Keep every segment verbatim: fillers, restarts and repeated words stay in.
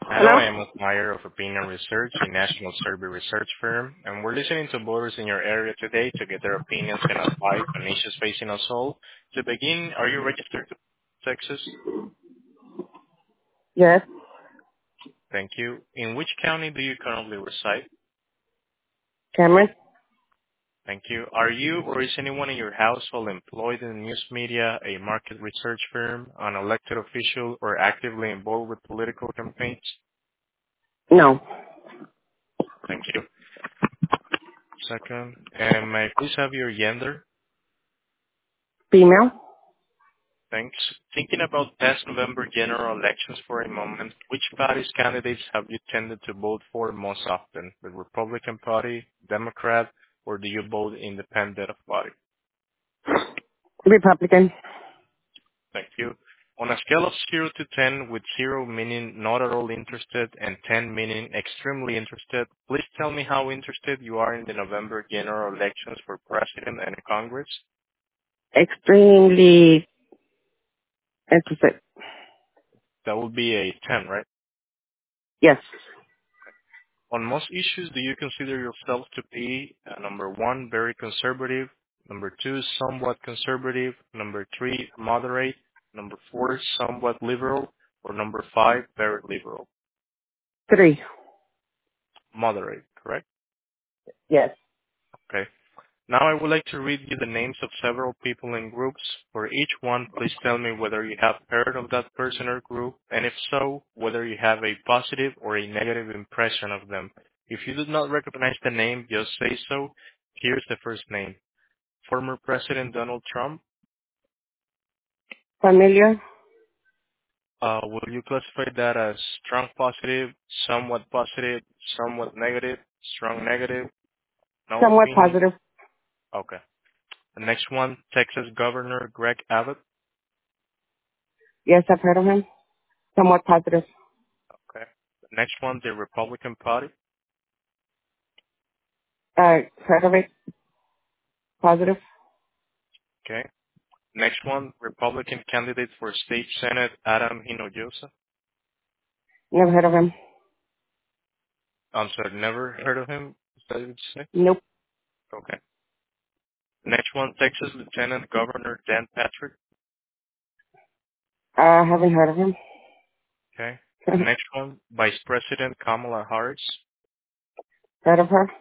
Hello, Hello? I am Meyer of Opinion Research, a national survey research firm, and we're listening to voters in your area today to get their opinions and advice on issues facing us all. To begin, are you registered to Texas? Yes, Thank you. In which county do you currently reside? Cameron. Thank you. Are you or is anyone in your household employed in the news media, a market research firm, an elected official, or actively involved with political campaigns? No. Thank you. Second, and may I please have your gender? Female. Thanks. Thinking about past November general elections for a moment, which party's candidates have you tended to vote for most often? The Republican Party, Democrat, or do you vote independent of party? Republican. Thank you. On a scale of zero to ten, with zero meaning not at all interested and ten meaning extremely interested, please tell me how interested you are in the November general elections for president and Congress. Extremely interested. That would be a ten, right? Yes. On most issues, do you consider yourself to be uh, number one, very conservative, number two, somewhat conservative, number three, moderate, number four, somewhat liberal, or number five, very liberal? Three. Moderate, correct? Yes. Okay. Now I would like to read you the names of several people in groups. For each one, please tell me whether you have heard of that person or group, and if so, whether you have a positive or a negative impression of them. If you do not recognize the name, just say so. Here's the first name. Former President Donald Trump. Familiar. Uh, will you classify that as strong positive, somewhat positive, somewhat negative, strong negative, no Somewhat opinion? positive. Okay. The next one, Texas Governor Greg Abbott. Yes, I've heard of him. Somewhat positive. Okay. The next one, the Republican Party. Uh, heard of it. Positive. Okay. Next one, Republican candidate for state senate, Adam Hinojosa. Never heard of him. I'm sorry, never heard of him. Is that what you say? Nope. Okay. Next one, Texas Lieutenant Governor Dan Patrick. I haven't heard of him. Okay. The next one, Vice President Kamala Harris. Heard of her.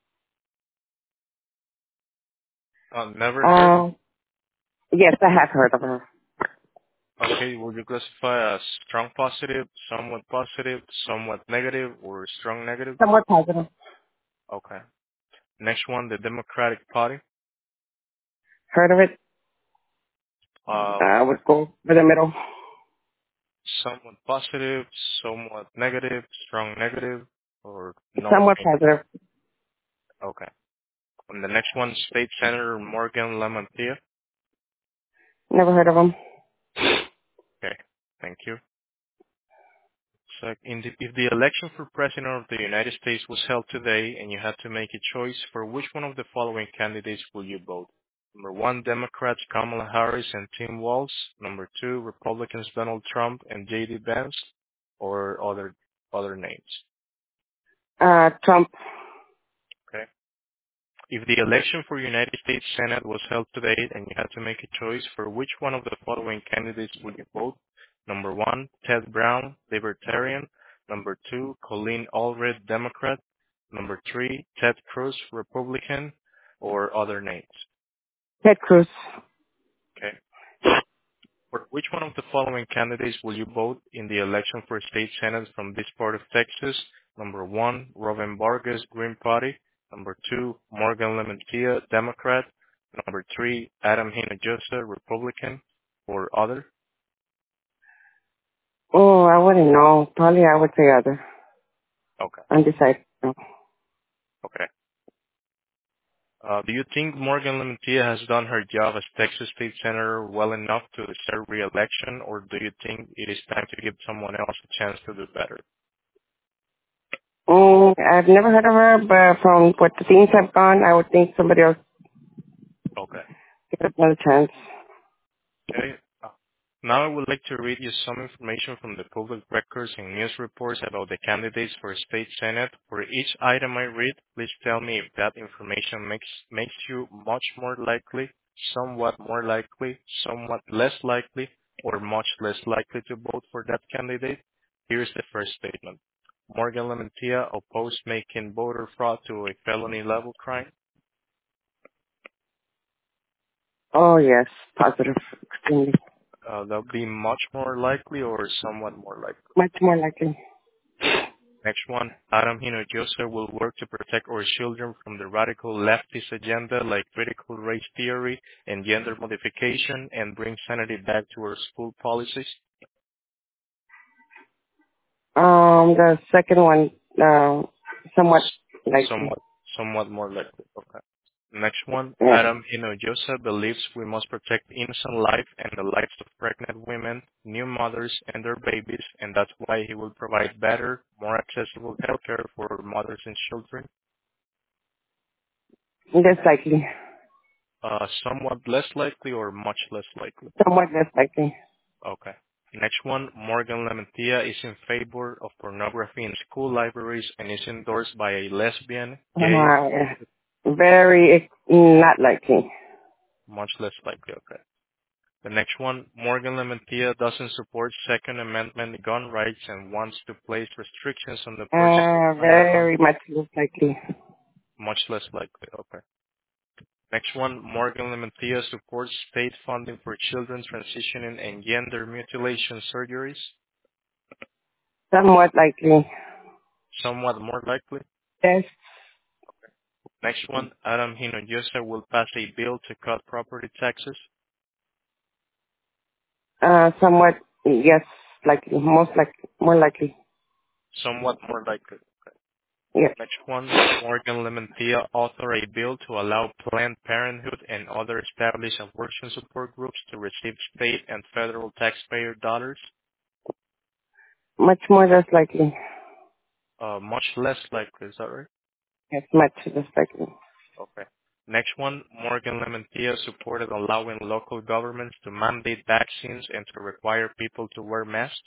Uh, never heard. Uh, yes, I have heard of her. Okay, would you classify as strong positive, somewhat positive, somewhat negative, or strong negative? Somewhat positive. Okay. Next one, the Democratic Party. Heard of it. Uh, I would go for the middle. somewhat positive, somewhat negative, strong negative, or no Somewhat opinion. positive. Okay. And the next one, State Senator Morgan Lamantia. Never heard of him. Okay. Thank you. So in the, if the election for President of the United States was held today and you had to make a choice, for which one of the following candidates will you vote? Number one, Democrats Kamala Harris and Tim Walz. Number two, Republicans Donald Trump and J D Vance, or other other names. Uh, Trump. Okay. If the election for United States Senate was held today and you had to make a choice, for which one of the following candidates would you vote? Number one, Ted Brown, Libertarian. Number two, Colleen Allred, Democrat. Number three, Ted Cruz, Republican, or other names. Ted Cruz. Okay. For which one of the following candidates will you vote in the election for state senate from this part of Texas? Number one, Robin Vargas, Green Party. Number two, Morgan Lamantia, Democrat. Number three, Adam Hinojosa, Republican, or other. Oh, I wouldn't know. Probably I would say other. Okay. Undecided. No. Okay. Uh, do you think Morgan Lamantia has done her job as Texas State Senator well enough to deserve re-election, or do you think it is time to give someone else a chance to do better? Mm, I've never heard of her, but from what the things have gone, I would think somebody else Okay. give it another chance. Okay. Now I would like to read you some information from the public records and news reports about the candidates for state senate. For each item I read, please tell me if that information makes makes you much more likely, somewhat more likely, somewhat less likely, or much less likely to vote for that candidate. Here's the first statement. Morgan Lementia opposed making voter fraud to a felony level crime. Oh, yes. Positive. Extremely. Uh, that would be much more likely or somewhat more likely. Much more likely. Next one, Adam Hinojosa will work to protect our children from the radical leftist agenda like critical race theory and gender modification and bring sanity back to our school policies. Um, the second one, uh, somewhat likely. Somewhat, somewhat more likely. Okay. Next one, Yeah. Adam Hinojosa believes we must protect innocent life and the lives of pregnant women, new mothers, and their babies, and that's why he will provide better, more accessible healthcare for mothers and children. Less likely. Uh, somewhat less likely or much less likely? Somewhat less likely. Okay. Next one, Morgan Lementia is in favor of pornography in school libraries and is endorsed by a lesbian, gay, Uh, very not likely. much less likely. Okay. The next one, Morgan Lementia doesn't support Second Amendment gun rights and wants to place restrictions on the purchase of Uh, firearms, very much less likely. much less likely. Okay. Next one, Morgan Lementia supports state funding for children transitioning and gender mutilation surgeries, Somewhat likely. somewhat more likely. Yes. Next one, Adam Hinojosa will pass a bill to cut property taxes, Uh, somewhat, yes, likely. Most likely. More likely. somewhat more likely. Yes. Next one, Morgan Lementia author a bill to allow Planned Parenthood and other established abortion support groups to receive state and federal taxpayer dollars. Much more less likely. Uh, much less likely, is that right? Yes, much less likely. Okay. Next one, Morgan Lementia supported allowing local governments to mandate vaccines and to require people to wear masks.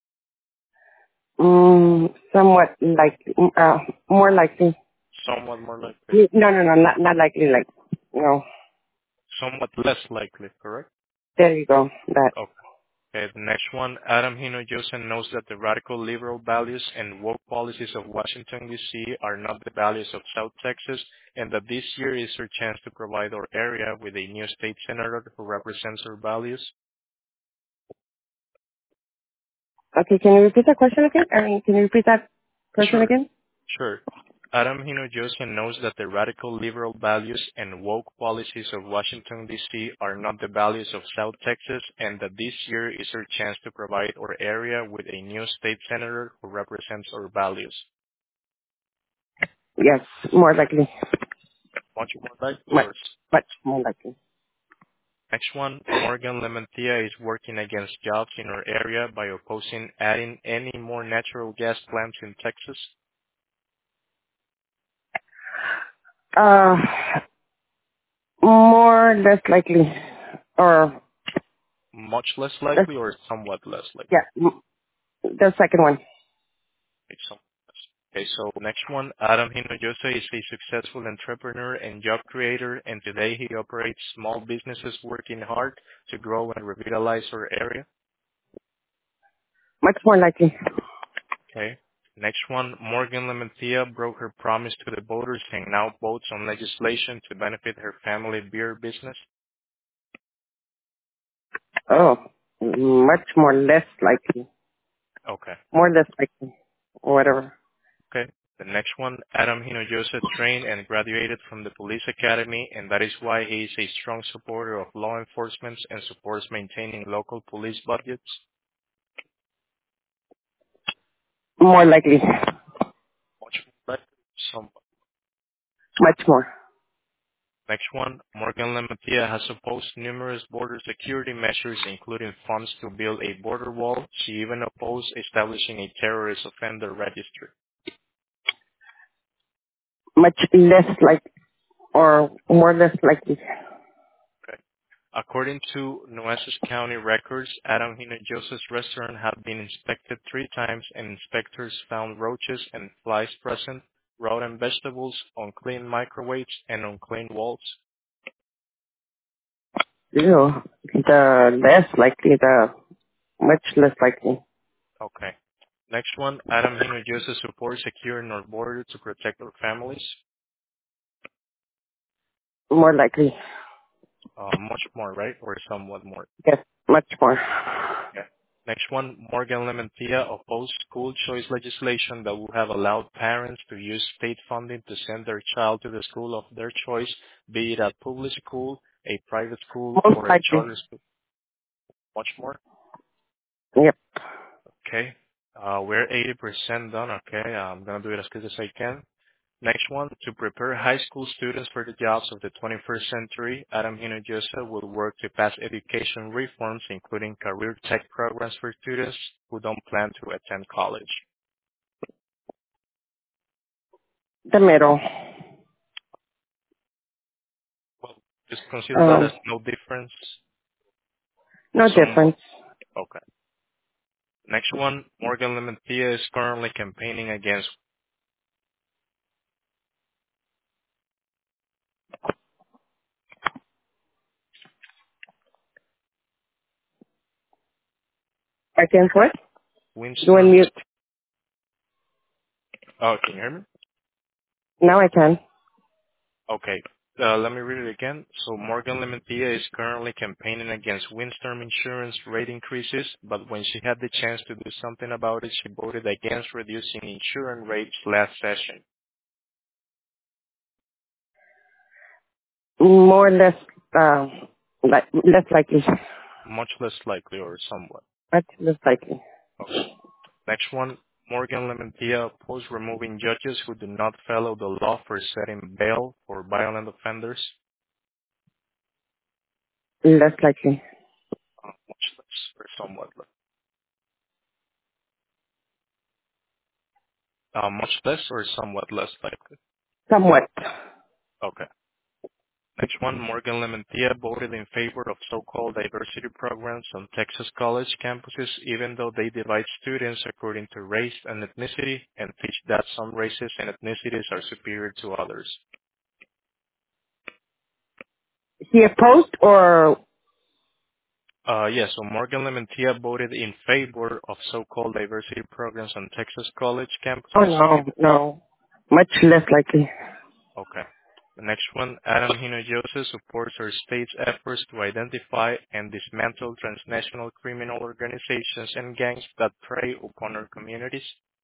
Mm, somewhat likely. Uh, more likely. Somewhat more likely. No, no, no, not, not likely, like, no. Somewhat less likely, correct? There you go. That. Okay. Okay, the next one, Adam Hinojosa knows that the radical liberal values and woke policies of Washington, D C are not the values of South Texas, and that this year is her chance to provide our area with a new state senator who represents our values. Okay, can you repeat that question again? I mean, can you repeat that question Sure. again? Sure. Adam Hinojosa knows that the radical liberal values and woke policies of Washington, D C are not the values of South Texas, and that this year is her chance to provide our area with a new state senator who represents our values. Yes, more likely. Much more likely Much, or much more likely. next one, Morgan Lementia is working against jobs in our area by opposing adding any more natural gas plants in Texas. Uh, more less likely. Or, Much less less, likely or somewhat less likely? yeah, m- the second one. Okay, somewhat less. Okay, so next one, Adam Hinojosa is a successful entrepreneur and job creator, and today he operates small businesses working hard to grow and revitalize our area. Much more likely. Okay. Next one, Morgan Lementia broke her promise to the voters and now votes on legislation to benefit her family beer business. Oh, much more less likely. Okay. More less likely. Or whatever. Okay. The next one, Adam Hinojosa trained and graduated from the police academy, and that is why he is a strong supporter of law enforcement and supports maintaining local police budgets. More likely. Much more. Some. Much more. Next one, Morgan Lementia has opposed numerous border security measures, including funds to build a border wall. She even opposed establishing a terrorist offender registry. Much less like, or more less likely. Okay. According to Nueces County records, Adam Hinojosa's restaurant had been inspected three times and inspectors found roaches and flies present, rotten vegetables, unclean microwaves, and unclean walls. Ew. The less likely, the much less likely. Okay. Next one, Adam Hinojosa supports securing our border to protect our families. More likely. Uh, much more, right? Or somewhat more. Yes, much more. Yeah. Next one, Morgan Lementia opposed school choice legislation that would have allowed parents to use state funding to send their child to the school of their choice, be it a public school, a private school, Most or a likely. charter school. Much more. Yep. Okay. Uh, we're eighty percent done. Okay. I'm going to do it as quick as I can. Next one, to prepare high school students for the jobs of the twenty-first century, Adam Hinojosa will work to pass education reforms, including career tech programs for students who don't plan to attend college. The middle. Well, just consider that as Um, no difference or no somewhat. difference. Okay. Next one, Morgan Lementia is currently campaigning against Against what? You windstorm. unmute. Oh, can you hear me? Now I can. Okay. Uh, let me read it again. So Morgan Lementia is currently campaigning against windstorm insurance rate increases, but when she had the chance to do something about it, she voted against reducing insurance rates last session. More or less, um, like, less likely. Much less likely or somewhat. Much less likely. Okay. Next one. Morgan Lementia opposed removing judges who do not follow the law for setting bail for violent offenders. Less likely. Uh, much less or somewhat less. Uh, much less or somewhat less likely. Somewhat. Okay. Next one, Morgan Lementia voted in favor of so-called diversity programs on Texas college campuses, even though they divide students according to race and ethnicity and teach that some races and ethnicities are superior to others. He opposed or, Uh, yes, so Morgan Lementia voted in favor of so-called diversity programs on Texas college oh campuses. no, no. Much less likely. Okay. The next one, Adam Hinojosa supports our state's efforts to identify and dismantle transnational criminal organizations and gangs that prey upon our communities.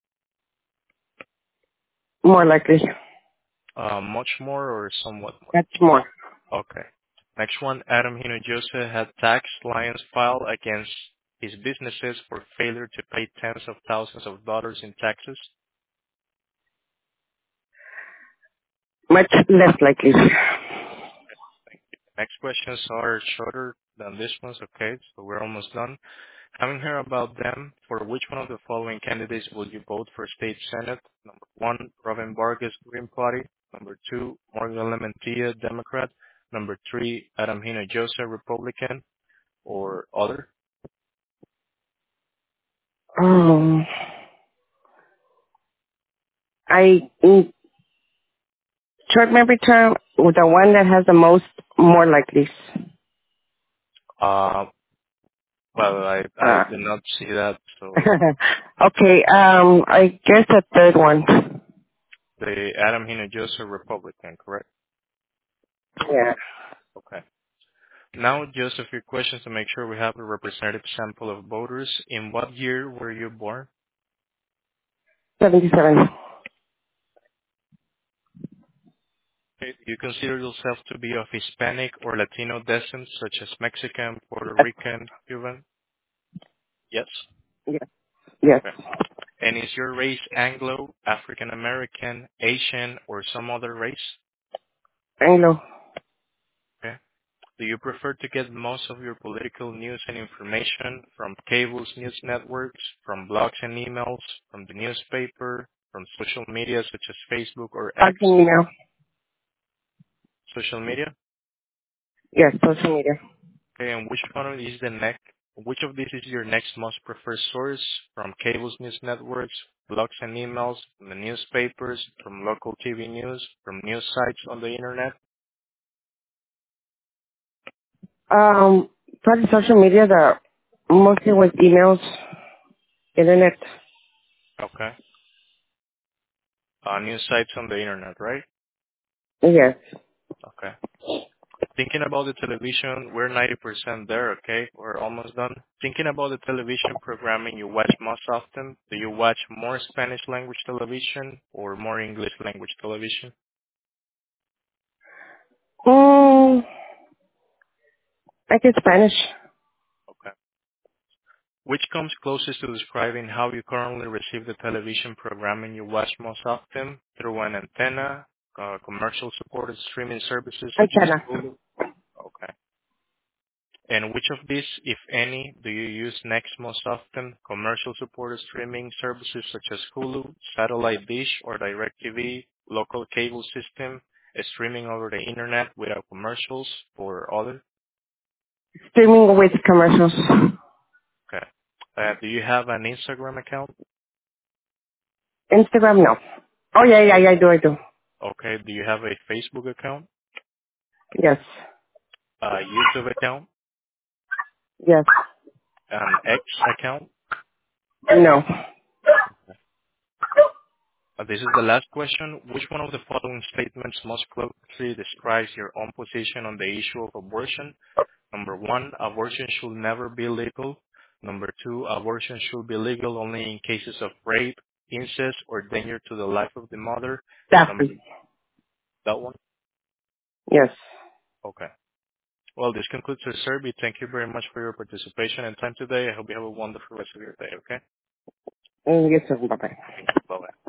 More likely. Uh, much more or somewhat Much more. more? Okay. Next one, Adam Hinojosa had tax liens filed against his businesses for failure to pay tens of thousands of dollars in taxes. Much less likely. Next questions are shorter than this one's, okay, so we're almost done. Having heard about them, for which one of the following candidates will you vote for state senate? Number one, Robin Vargas, Green Party. Number two, Morgan Lementia, Democrat. Number three, Adam Hinojosa, Republican, or other. Um, I, in short memory term, the one that has the most, more likely. Uh, well, I I Uh, did not see that, so okay, um, I guess the third one. the Adam Hinojosa, Republican, correct? Yeah, Okay. Now, just a few questions to make sure we have a representative sample of voters. In what year were you born? seventy-seven. Okay. Do you consider yourself to be of Hispanic or Latino descent, such as Mexican, Puerto Yes, Rican, Cuban? Yes. yes, yes. Okay. And is your race Anglo, African American, Asian, or some other race? Anglo. Okay. Do you prefer to get most of your political news and information from cable news networks, from blogs and emails, from the newspaper, from social media such as Facebook or X? Talking email. Social media? Yes, social media. Okay, and which one is the next? Which of these is your next most preferred source? From cables news networks, blogs and emails, from the newspapers, from local T V news, from news sites on the internet? Um, probably social media, the mostly with emails, internet. Okay. Uh, news sites on the internet, right? Yes. Okay. Thinking about the television, we're ninety percent there, okay? We're almost done. Thinking about the television programming you watch most often, do you watch more Spanish language television or more English language television? Mm, I guess Spanish. Okay. Which comes closest to describing how you currently receive the television programming you watch most often? Through an antenna, uh, commercial supported streaming services such as Antenna. Hulu? Okay. And which of these, if any, do you use next most often? Commercial supported streaming services such as Hulu, satellite dish or DirecTV, local cable system, uh, streaming over the internet without commercials, or other? Streaming with commercials. Okay. Uh, do you have an Instagram account? Instagram, no. Oh, yeah, yeah, yeah, I do, I do. Okay. Do you have a Facebook account? Yes. A YouTube account? Yes. An X account? No. Uh, This is the last question. Which one of the following statements most closely describes your own position on the issue of abortion? Number one, abortion should never be legal. Number two, abortion should be legal only in cases of rape, incest, or danger to the life of the mother. Number Daphne. that one? Yes. Okay. Well, this concludes the survey. Thank you very much for your participation and time today. I hope you have a wonderful rest of your day, okay? Mm, yes, sir. Bye-bye. Thank you. Bye-bye.